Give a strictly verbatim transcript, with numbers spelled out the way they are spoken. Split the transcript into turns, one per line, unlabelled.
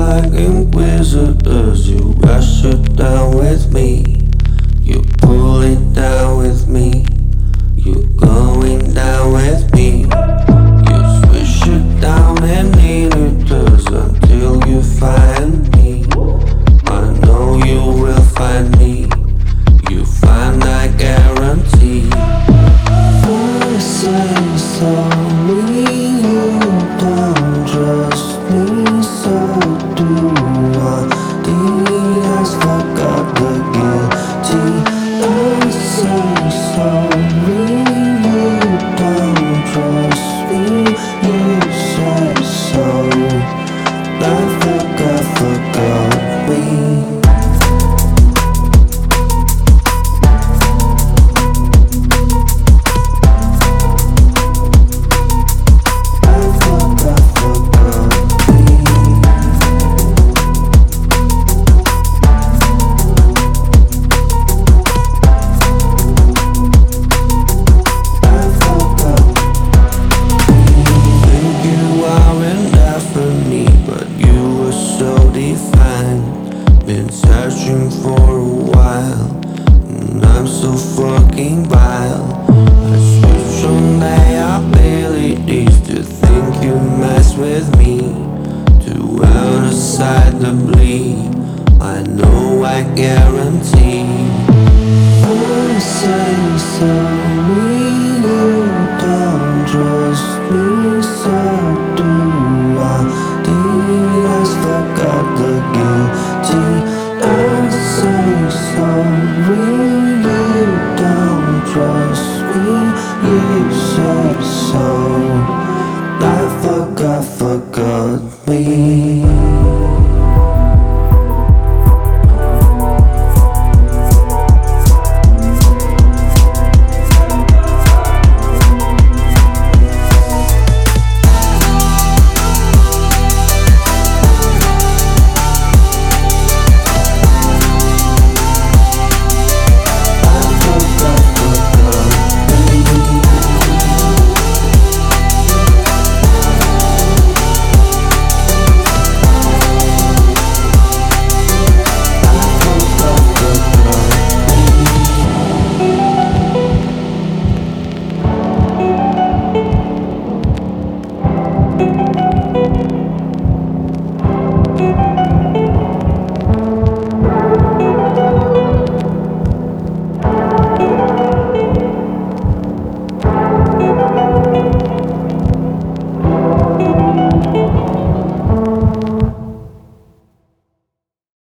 like inquisitors. You rush it down with me. You pull it down with me. You going down with me. You swish it down and in it does until you find me. I know you will find me. You find, I guarantee. I say sorry, you don't trust me, so do I. The eyes forgot the guilty. I say sorry, you don't trust me, you say so. I forgot, forgot me. Been searching for a while, and I'm so fucking vile. I switch on my abilities to think you mess with me, to out aside the bleed. I know, I guarantee. I say sorry, you don't trust